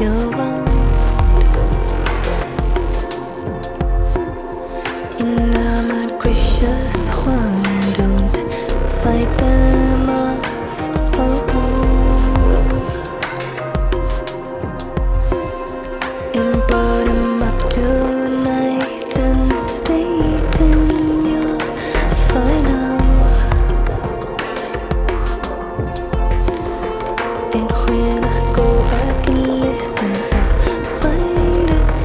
you're wrong. And I'm a gracious one, don't fight them off. And brought him up tonight and stayed in your final. And when I go back and listen, I find it's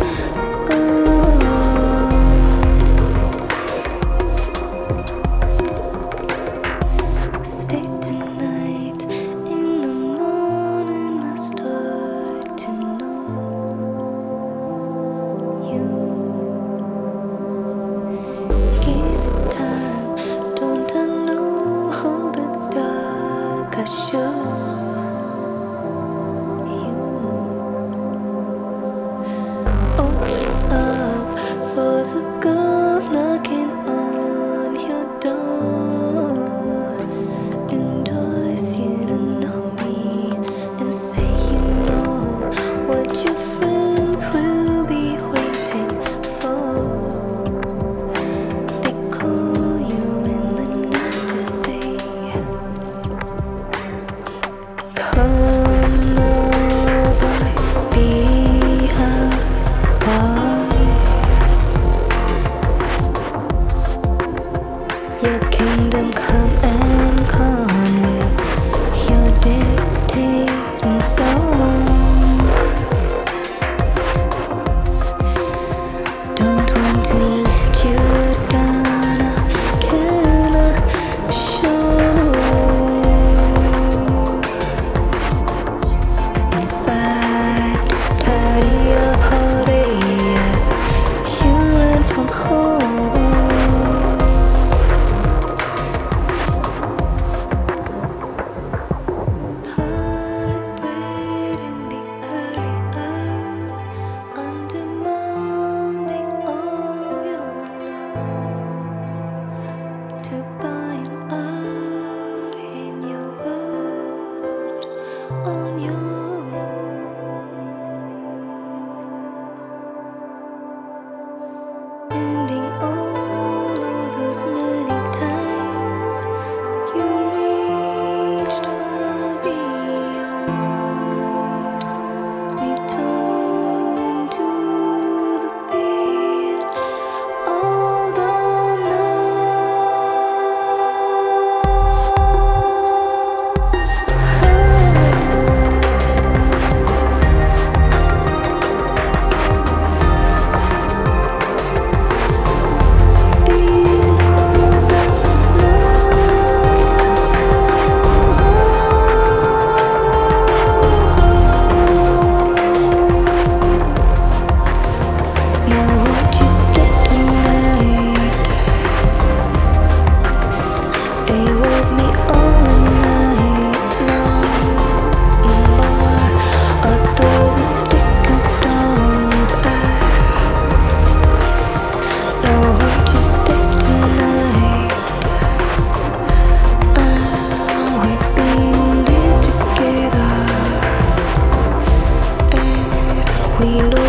gone. Stay tonight, in the morning I start to know you. Give it time, don't I know how the dark I show. Open up for the girl knocking on your door. Endorse you to know me and say you know what your friends will be waiting for. They call you in the night to say, come now, boy, be our your kingdom come and come with your dictating throne. Don't want to let you down, I cannot show. Inside to tidy up all day as you ran from home. On your own, ending all of those many times you reached far beyond. We turned to the beat of the night. We know